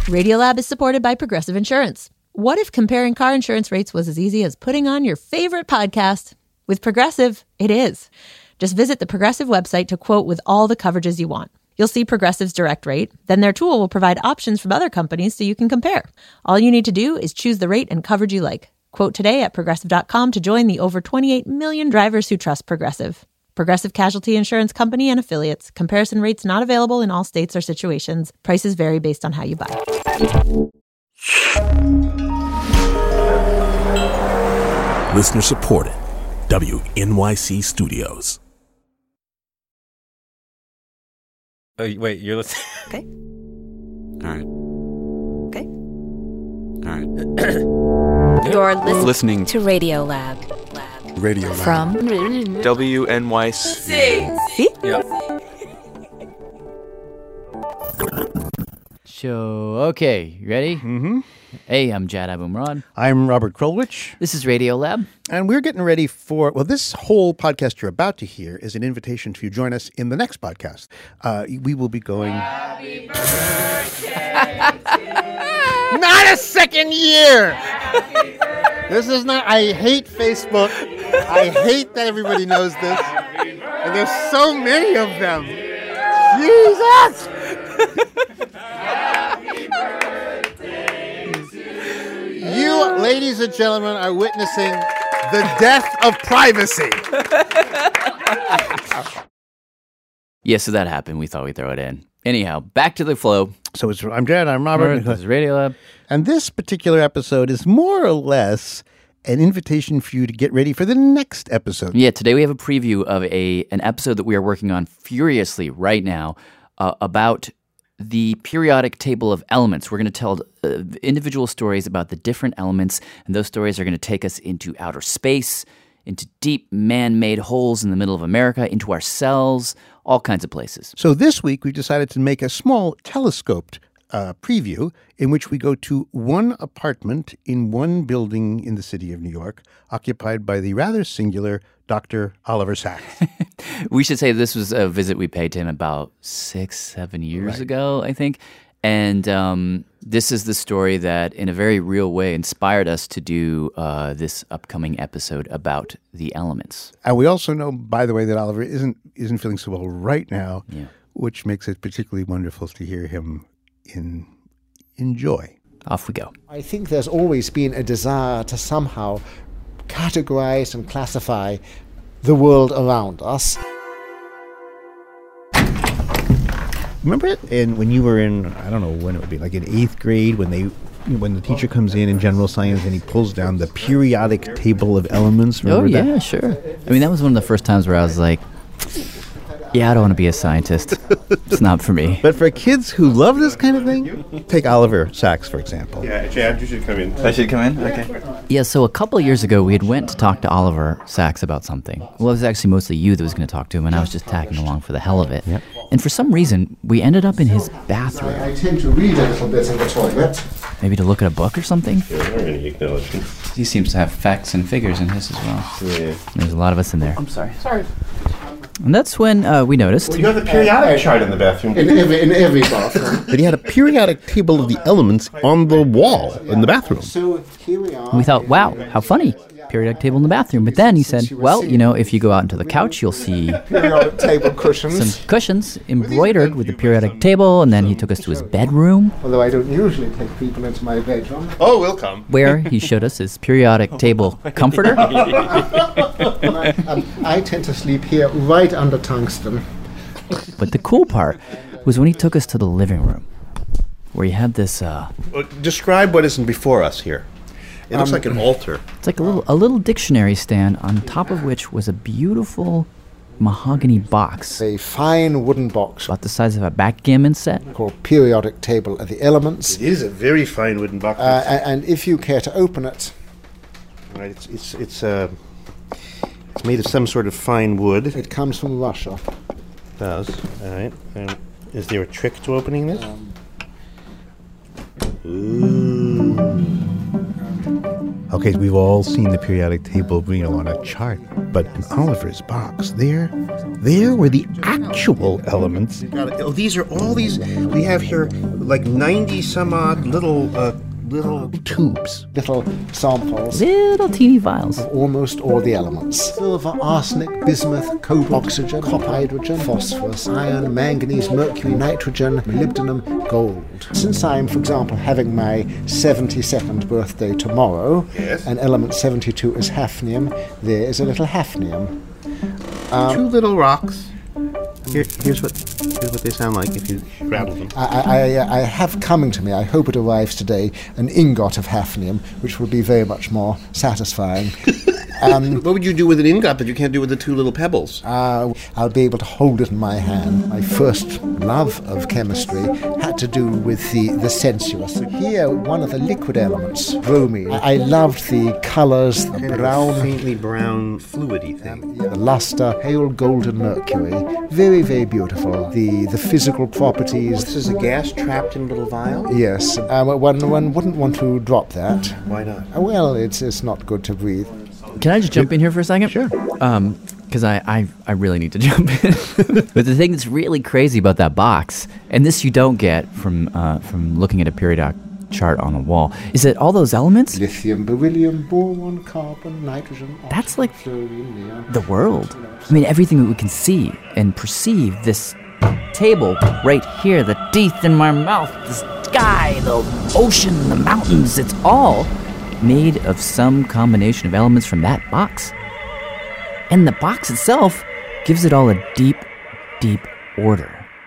Radiolab is supported by Progressive Insurance. What if comparing car insurance rates was as easy as putting on your favorite podcast? With Progressive, it is. Just visit the Progressive website to quote with all the coverages you want. You'll see Progressive's direct rate. Then their tool will provide options from other companies so you can compare. All you need to do is choose the rate and coverage you like. Quote today at Progressive.com to join the over 28 million drivers who trust Progressive. Progressive Casualty Insurance Company and Affiliates. Comparison rates not available in all states or situations. Prices vary based on how you buy. Listener supported. WNYC Studios. Oh, wait, you're listening? Okay. All right. Okay. All right. You're Listening to Radiolab. Radio Lab. From WNYC. See? Yeah. Show. Okay, you ready? Mm-hmm. Hey, I'm Jad Abumrad. I'm Robert Krulwich, This is Radiolab. and we're getting ready for, well, this whole podcast you're about to hear is an invitation to join us in the next podcast. We will be going... Happy birthday Not a second year! This is not... I hate Facebook. I hate that everybody knows this. And there's so many of them. Jesus! You, ladies and gentlemen, are witnessing the death of privacy. Yeah, so that happened. We thought we'd throw it in. Anyhow, back to the flow. So I'm Jed, I'm Robert. This is Radiolab. And this particular episode is more or less an invitation for you to get ready for the next episode. Yeah, today we have a preview of an episode that we are working on furiously right now about the periodic table of elements. We're going to tell individual stories about the different elements, and those stories are going to take us into outer space, into deep man-made holes in the middle of America, into our cells, all kinds of places. So this week we decided to make a small telescoped preview in which we go to one apartment in one building in the city of New York, occupied by the rather singular Dr. Oliver Sacks. We should say this was a visit we paid to him about 6-7 years ago, I think. And this is the story that, in a very real way, inspired us to do this upcoming episode about the elements. And we also know, by the way, that Oliver isn't feeling so well right now, which makes it particularly wonderful to hear him in joy. Off we go. I think there's always been a desire to somehow categorize and classify the world around us. Remember when you were in, I don't know when it would be, like in 8th grade, when the teacher comes in general science and he pulls down the periodic table of elements? Remember that? Sure. I mean, that was one of the first times where I was like, yeah, I don't want to be a scientist. It's not for me. But for kids who love this kind of thing, take Oliver Sacks, for example. Yeah, Chad, you should come in. I should come in? Okay. Yeah, so a couple of years ago, we had went to talk to Oliver Sacks about something. Well, it was actually mostly you that was going to talk to him, and I was just tagging along for the hell of it. Yep. And for some reason, we ended up in his bathroom. I tend to read a little bit in the toilet. Maybe to look at a book or something? Any acknowledgements? He seems to have facts and figures in his as well. Yeah. There's a lot of us in there. I'm sorry. And that's when we noticed. Well, you have the periodic chart in the bathroom. In every bathroom. But he had a periodic table of the elements on the wall in the bathroom. So here we are. And we thought, wow, how funny. Periodic table in the bathroom. But then he said, well, you know, if you go out into the couch, you'll see Periodic table cushions. some cushions embroidered with the periodic table. And then he took us to his bedroom, Although I don't usually take people into my bedroom. Oh, we'll come. where he showed us his periodic table comforter. I tend to sleep here right under tungsten. But the cool part was when he took us to the living room, where he had this, Describe what isn't before us here. It looks like an altar. it's like a little dictionary stand on top of which was a beautiful mahogany box A fine wooden box about the size of a backgammon set. called Periodic Table of the Elements. It is a very fine wooden box. And if you care to open it, Right, it's made of some sort of fine wood. it comes from Russia. It does. All right. And is there a trick to opening this? Ooh. Okay, we've all seen the periodic table, on a chart. But in Oliver's box, there were the actual elements. These are all these. We have here like 90 some odd little tubes. Little samples. Little teeny vials. Of almost all the elements. Silver, arsenic, bismuth, cobalt, oxygen, copper, hydrogen, phosphorus, iron, manganese, mercury, nitrogen, molybdenum, gold. Since I'm, for example, having my 72nd birthday tomorrow, yes, and element 72 is hafnium, there is a little hafnium. 2 little rocks. Here's what they sound like if you rattle them. I have coming to me, I hope it arrives today, an ingot of hafnium, which will be very much more satisfying. What would you do with an ingot that you can't do with the 2 little pebbles? I'll be able to hold it in my hand. My first love of chemistry had to do with the sensuous. Here, one of the liquid elements, bromine. I loved the colours, the brown, faintly brown, fluidy thing. The luster, pale golden mercury. Very, very beautiful. The physical properties. This is a gas trapped in a little vial? Yes. One wouldn't want to drop that. Why not? Well, it's not good to breathe. Can I just jump in here for a second? Sure. Because I really need to jump in. But the thing that's really crazy about that box, and this you don't get from looking at a periodic chart on a wall, is that all those elements, lithium, beryllium, boron, carbon, nitrogen, that's like fluorine, neon, the world. I mean, everything that we can see and perceive, this table right here, the teeth in my mouth, the sky, the ocean, the mountains, it's all made of some combination of elements from that box. And the box itself gives it all a deep, deep order.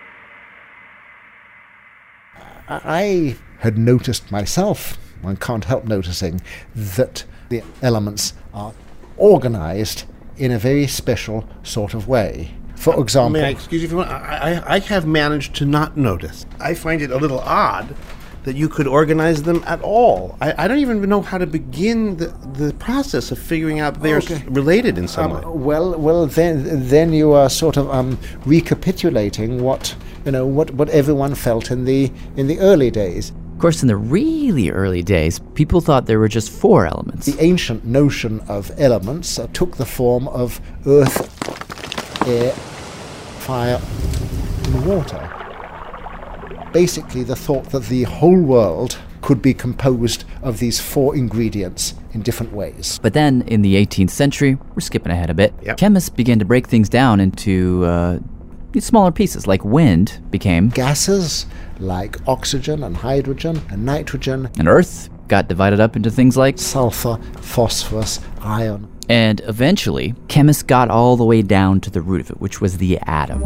I had noticed myself, one can't help noticing, that the elements are organized in a very special sort of way. For example... May I excuse you for a moment? I have managed to not notice. I find it a little odd that you could organize them at all. I don't even know how to begin the process of figuring out they're related in some way. Well, then you are sort of recapitulating what everyone felt in the early days. Of course, in the really early days, people thought there were just 4 elements. The ancient notion of elements took the form of earth, air, fire, and water. Basically, the thought that the whole world could be composed of these 4 ingredients in different ways. But then, in the 18th century, we're skipping ahead a bit, chemists began to break things down into smaller pieces, like wind became gases, like oxygen and hydrogen and nitrogen. And earth got divided up into things like sulfur, phosphorus, iron. And eventually, chemists got all the way down to the root of it, which was the atom.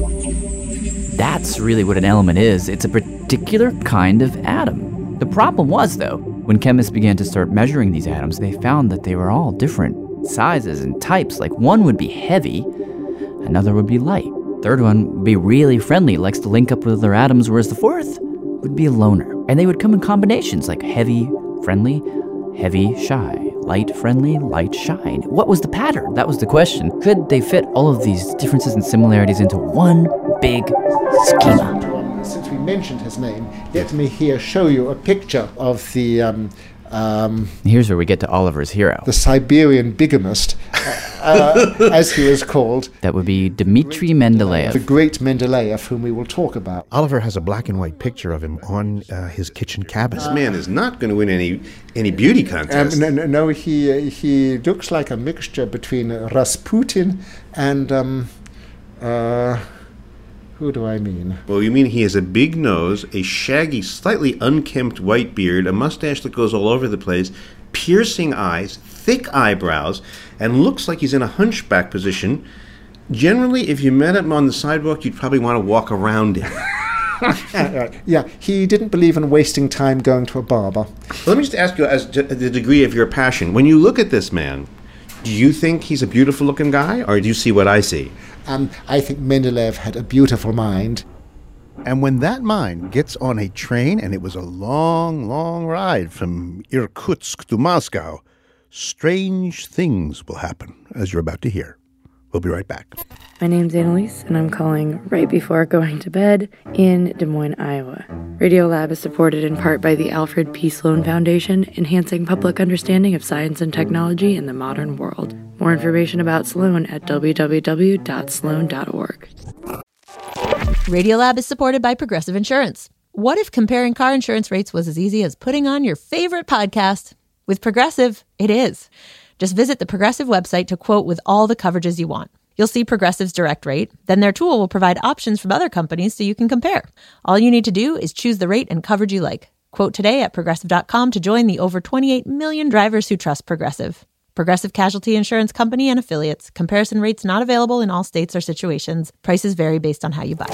That's really what an element is. It's a particular kind of atom. The problem was, though, when chemists began to start measuring these atoms, they found that they were all different sizes and types. Like, one would be heavy, another would be light. Third one would be really friendly, likes to link up with other atoms, whereas the fourth would be a loner. And they would come in combinations, like heavy, friendly, heavy, shy, light, friendly, light, shy. What was the pattern? That was the question. Could they fit all of these differences and similarities into one big schema? Since we mentioned his name, let me here show you a picture of the... Here's where we get to Oliver's hero. The Siberian bigamist, as he was called. That would be Dmitri Mendeleev. The great Mendeleev, whom we will talk about. Oliver has a black and white picture of him on his kitchen cabinet. This man is not going to win any beauty contest. No, he looks like a mixture between Rasputin and... who do I mean? Well, you mean he has a big nose, a shaggy, slightly unkempt white beard, a mustache that goes all over the place, piercing eyes, thick eyebrows, and looks like he's in a hunchback position. Generally, if you met him on the sidewalk, you'd probably want to walk around him. Yeah, he didn't believe in wasting time going to a barber. Let me just ask you, as to the degree of your passion, when you look at this man, do you think he's a beautiful-looking guy, or do you see what I see? I think Mendeleev had a beautiful mind. And when that mind gets on a train, and it was a long, long ride from Irkutsk to Moscow, strange things will happen, as you're about to hear. We'll be right back. My name's Annalise, and I'm calling right before going to bed in Des Moines, Iowa. Radiolab is supported in part by the Alfred P. Sloan Foundation, enhancing public understanding of science and technology in the modern world. More information about Sloan at www.sloan.org. Radiolab is supported by Progressive Insurance. What if comparing car insurance rates was as easy as putting on your favorite podcast? With Progressive, it is. Just visit the Progressive website to quote with all the coverages you want. You'll see Progressive's direct rate. Then their tool will provide options from other companies so you can compare. All you need to do is choose the rate and coverage you like. Quote today at Progressive.com to join the over 28 million drivers who trust Progressive. Progressive Casualty Insurance Company and Affiliates. Comparison rates not available in all states or situations. Prices vary based on how you buy.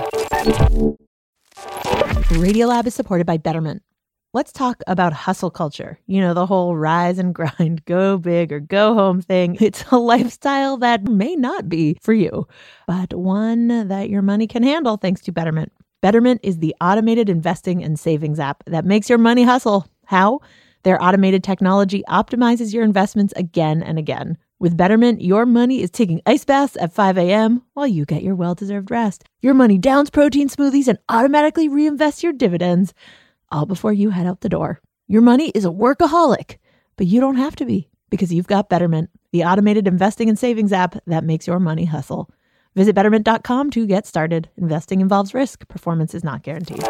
Radiolab is supported by Betterment. Let's talk about hustle culture. You know, the whole rise and grind, go big or go home thing. It's a lifestyle that may not be for you, but one that your money can handle thanks to Betterment. Betterment is the automated investing and savings app that makes your money hustle. How? Their automated technology optimizes your investments again and again. With Betterment, your money is taking ice baths at 5 a.m. while you get your well-deserved rest. Your money downs protein smoothies and automatically reinvests your dividends, all before you head out the door. Your money is a workaholic, but you don't have to be because you've got Betterment, the automated investing and savings app that makes your money hustle. Visit Betterment.com to get started. Investing involves risk. Performance is not guaranteed.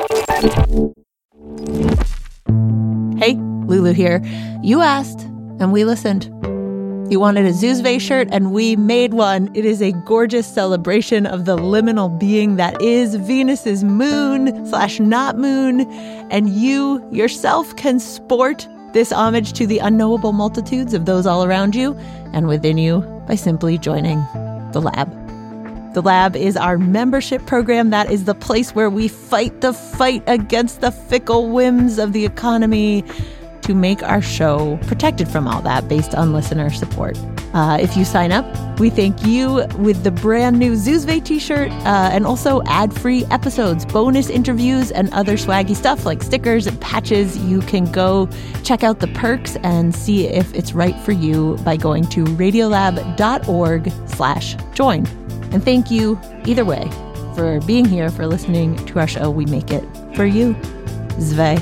Hey, Lulu here. You asked, and we listened. You wanted a Zuzve shirt, and we made one. It is a gorgeous celebration of the liminal being that is Venus's moon/not moon, and you yourself can sport this homage to the unknowable multitudes of those all around you and within you by simply joining the Lab. The Lab is our membership program. That is the place where we fight the fight against the fickle whims of the economy to make our show protected from all that based on listener support. If you sign up, we thank you with the brand new Zuzve t-shirt and also ad-free episodes, bonus interviews, and other swaggy stuff like stickers and patches. You can go check out the perks and see if it's right for you by going to radiolab.org/join. And thank you, either way, for being here, for listening to our show. We make it for you. Zve.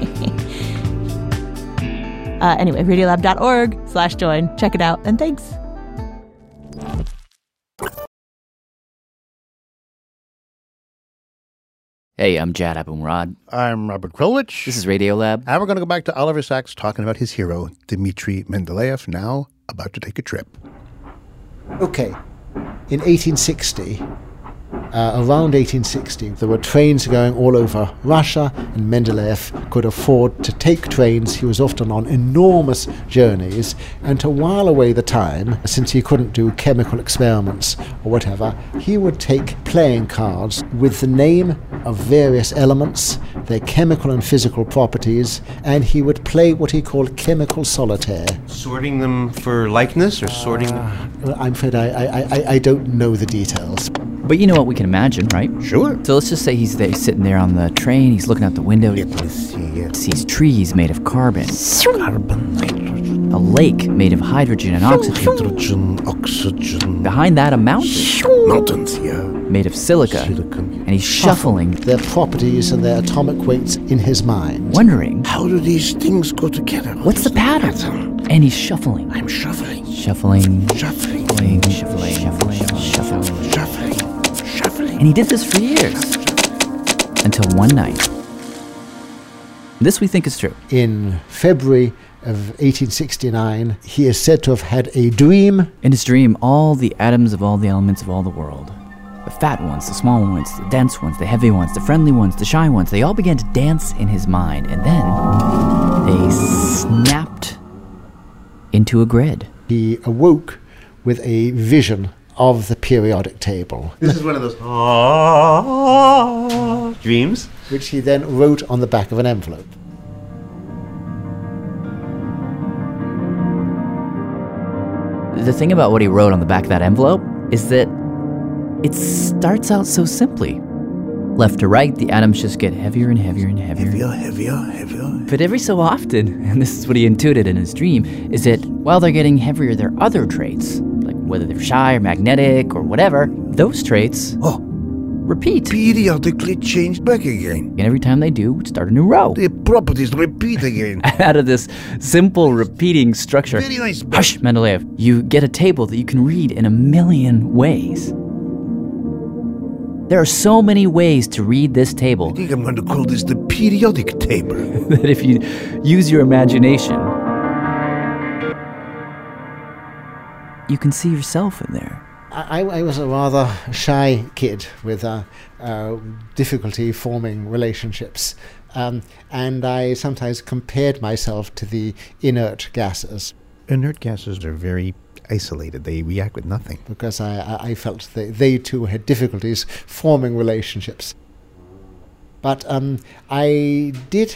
Anyway, radiolab.org/join. Check it out, and thanks. Hey, I'm Jad Abumrad. I'm Robert Krulwich. This is Radiolab. And we're going to go back to Oliver Sacks talking about his hero, Dmitri Mendeleev, now about to take a trip. Okay, in 1860, around 1860, there were trains going all over Russia, and Mendeleev could afford to take trains. He was often on enormous journeys, and to while away the time, since he couldn't do chemical experiments or whatever, he would take playing cards with the name of various elements, their chemical and physical properties, and he would play what he called chemical solitaire. Sorting them for likeness or sorting them? I'm afraid I don't know the details. But you know what we can imagine, right? Sure. So let's just say he's there, sitting there on the train, he's looking out the window, he sees trees made of carbon, a lake made of hydrogen and oxygen. Behind that, a mountain. Mountains, yeah. Made of silica. And he's shuffling their properties and their atomic weights in his mind. Wondering, How do these things go together? what's the pattern? And he's shuffling. I'm shuffling. Shuffling. Shuffling. Shuffling. Shuffling. Shuffling. Shuffling. And he did this for years. Until one night. This we think is true. In February of 1869, he is said to have had a dream. In his dream, all the atoms of all the elements of all the world, the fat ones, the small ones, the dense ones, the heavy ones, the friendly ones, the shy ones, they all began to dance in his mind. And then they snapped into a grid. He awoke with a vision of the periodic table. This is one of those dreams, which he then wrote on the back of an envelope. The thing about what he wrote on the back of that envelope is that it starts out so simply. Left to right, the atoms just get heavier and heavier and heavier. Heavier. But every so often, and this is what he intuited in his dream, is that while they're getting heavier, their other traits, like whether they're shy or magnetic or whatever, those traits repeat. Periodically change back again. And every time they do, start a new row. The properties repeat again. Out of this simple repeating structure, Very nice. hush, Mendeleev, you get a table that you can read in a million ways. There are so many ways to read this table I think I'm going to call this the periodic table. that if you use your imagination, you can see yourself in there. I was a rather shy kid with difficulty forming relationships. And I sometimes compared myself to the inert gases. Inert gases are very isolated. They react with nothing. Because I felt they too had difficulties forming relationships. But I did...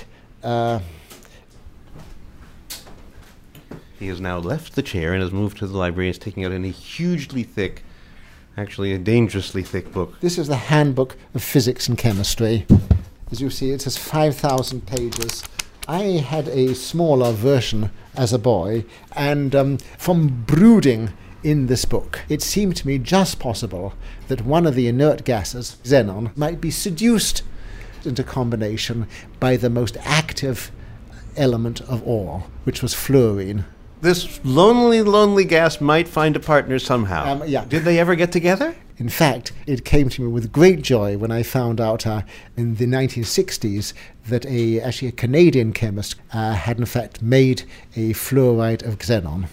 He has now left the chair and has moved to the library and is taking out a hugely thick, actually a dangerously thick book. This is the Handbook of Physics and Chemistry. As you see, it has 5,000 pages. I had a smaller version as a boy, and from brooding in this book, it seemed to me just possible that one of the inert gases, xenon, might be seduced into combination by the most active element of all, which was fluorine. This lonely gas might find a partner somehow. Yeah. Did they ever get together? In fact, it came to me with great joy when I found out in the 1960s that actually a Canadian chemist had in fact made a fluoride of xenon.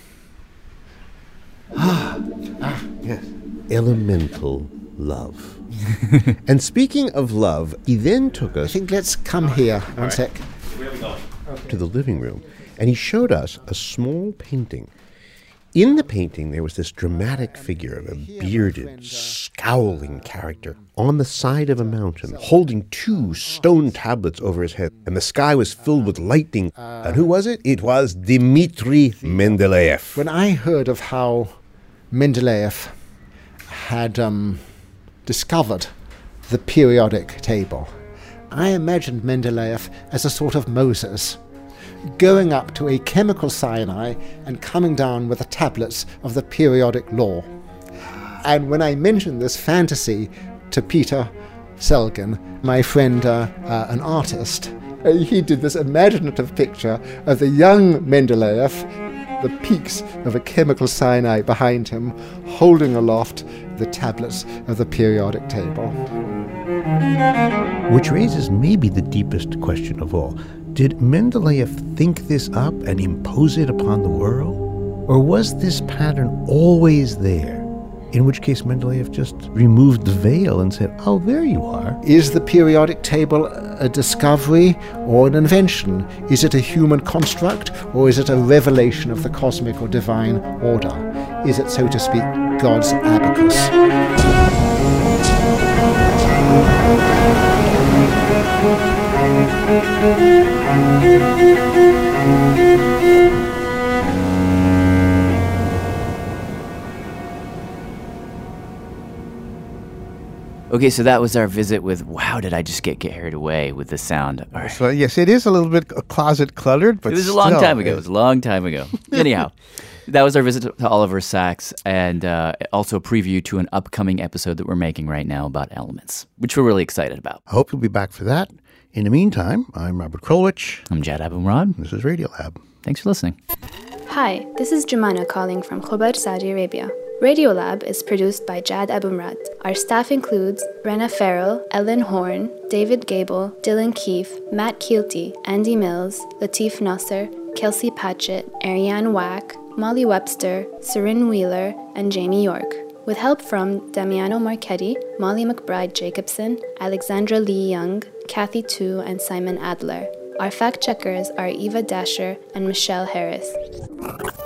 Yes. Elemental love. And speaking of love, he then took us... I think let's come here one sec. Where are we going? To the living room. And he showed us a small painting. In the painting, there was this dramatic figure of a bearded, scowling character on the side of a mountain, holding 2 stone tablets over his head. And the sky was filled with lightning. And who was it? It was Dmitri Mendeleev. When I heard of how Mendeleev had discovered the periodic table, I imagined Mendeleev as a sort of Moses, going up to a chemical Sinai and coming down with the tablets of the periodic law. And when I mentioned this fantasy to Peter Selgin, my friend, an artist, he did this imaginative picture of the young Mendeleev, the peaks of a chemical Sinai behind him, holding aloft the tablets of the periodic table. Which raises maybe the deepest question of all. Did Mendeleev think this up and impose it upon the world? Or was this pattern always there? In which case Mendeleev just removed the veil and said, oh, there you are. Is the periodic table a discovery or an invention? Is it a human construct, or is it a revelation of the cosmic or divine order? Is it, so to speak, God's abacus? Okay, so that was our visit with, wow, did I just get carried away with the sound. All right. So, yes, it is a little bit closet cluttered, but It was a long time ago. It was a long time ago. Anyhow, that was our visit to Oliver Sacks, and also a preview to an upcoming episode that we're making right now about elements, which we're really excited about. I hope you'll be back for that. In the meantime, I'm Robert Krulwich. I'm Jad Abumrad. This is Radiolab. Thanks for listening. Hi, this is Jumana calling from Khobar, Saudi Arabia. Radiolab is produced by Jad Abumrad. Our staff includes Brenna Farrell, Ellen Horn, David Gable, Dylan Keefe, Matt Keelty, Andy Mills, Latif Nasser, Kelsey Patchett, Ariane Wack, Molly Webster, Sarin Wheeler, and Jamie York, with help from Damiano Marchetti, Molly McBride Jacobson, Alexandra Lee Young, Kathy Tu, and Simon Adler. Our fact checkers are Eva Dasher and Michelle Harris.